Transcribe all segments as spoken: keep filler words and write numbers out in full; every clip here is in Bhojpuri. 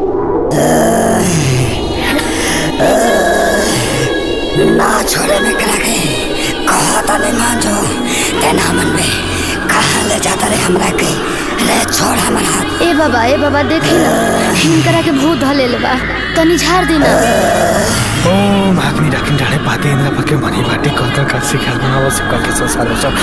ना छोड़े में करा के कहता नहीं मांझो तेना मन में कहाँ ले जाता रे हमरा के ले छोड़ हमारा हाथ। ए बाबा ए बाबा देखी ना हिनकरा के भूत धले ले बा तनी झाड़ देना। ओ भागनी डाकिन डाले पाते इंद्र पके मनी बाटी कहता का सिखाल बनावा से का के सारे सब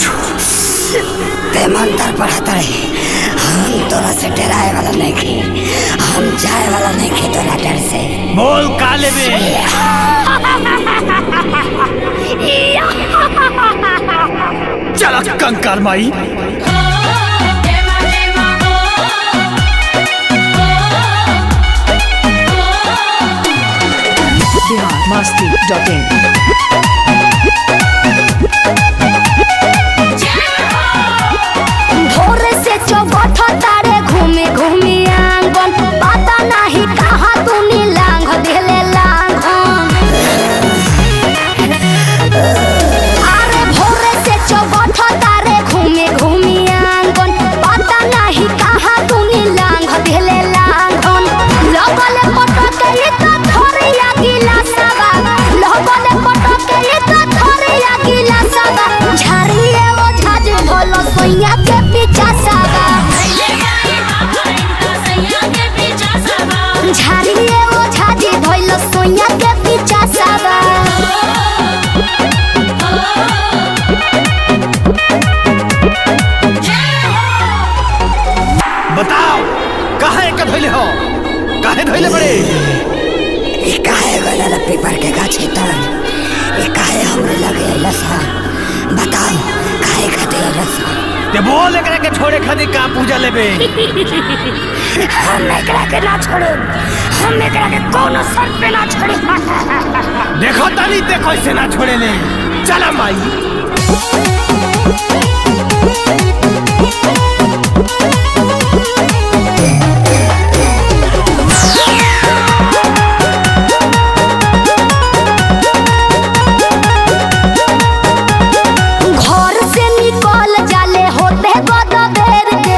ते मंत्र पढ़ता रे हम तोरा से डराए वाला नहीं की हम जाए वाला नहीं की तोरा डर से। बोल काले बे चला कंकाल माई masti dot in भोर से चौबठ तारे घूमे घूमे आंगन पता नहीं कहाँ तूने लांघ देले लांघन। अरे भोर से चौबठ तारे घूमे घूमे आंगन पता नहीं कहाँ तूने लांघ देले लांघन। लगल पटक ये तो थोरिया गिलासवा लगल पटक ये तो थोरिया गिलासवा झाड़िए वो झाज भोलो सोइया के पीछा सावा झाड़िए वो झाजी भोलो सोइया के पीछा सावा। बताओ काहे का धइले हो काहे धइले बड़े ये काहे गला पेपर के गाछ के तर ये काहे हमरे लगे लसा बताओ काहे खाते लसा ते बोल एकरा के छोड़े खातिर का पूजा लेबे। हम एकरा के ना छोड़े हम एकरा के कोनो शर्त पे ना छोड़े। देखो तनी ते कैसे ना छोड़े ले चला माई। घर से निकल जाले होते गदबेर के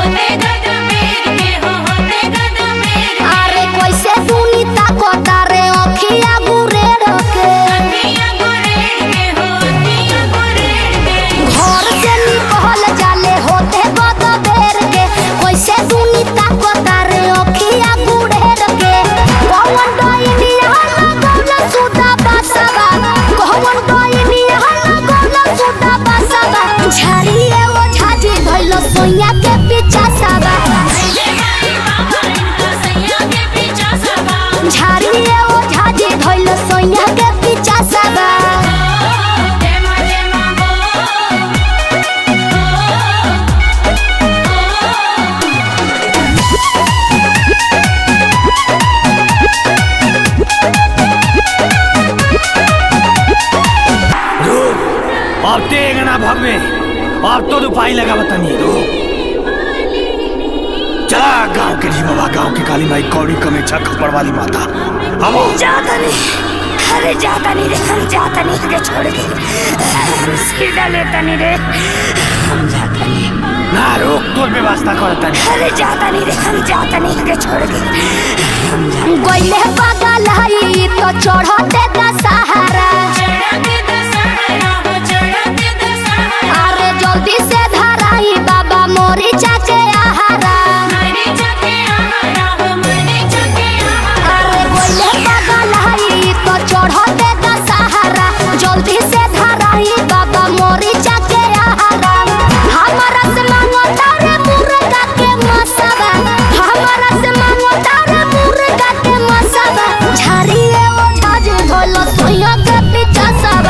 अरे कैसे दुनी ताको तारे अखिया गुरेर के घर से निकल जाले होते गदबेर के कैसे दुनी ताको तारे अखिया गुरेर के। कौन डाइनिया लगौला सुदा बासवा कौन डाइनिया लगौला सुदा बासवा झाड़िए वो झाजी भइलो सोइया के पीछा सावा झाड़िए वो झाजी भइलो सोइया के पीछा सावा। अब तेग ना भगवे अब तो रुपाई लगा बतानी रो चला गांव के लिए बाबा गांव की काली माई कौड़ी कमेछा खपड़ वाली माता हम जाता नहीं अरे जाता नहीं रे हम जाता नहीं के छोड़ के हम सीधा लेता नहीं रे हम जाता नहीं ना रोक तोर व्यवस्था करता नहीं। अरे जाता नहीं रे हम जाता नहीं के छोड़ के हम गइले पागल हई तो चढ़ते का सहारा अरे जल्दी से धराई बाबा मोरी चाचे आहारा अरे गइले पागल हई तो चढ़ते का सहारा जल्दी से धराई बाबा मोरी चाचे आहारा। हमारा से मांगो तारे मुर्गा के मसावा हमारा से मांगो तारे मुर्गा के मसावा झाड़िए वो झाज भोलो सोइया के पीछा सावा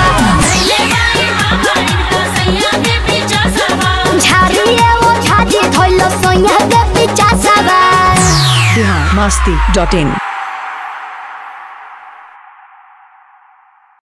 झाड़िए वो झाजी भोलो सोइया के पीछा सावा। masti dot in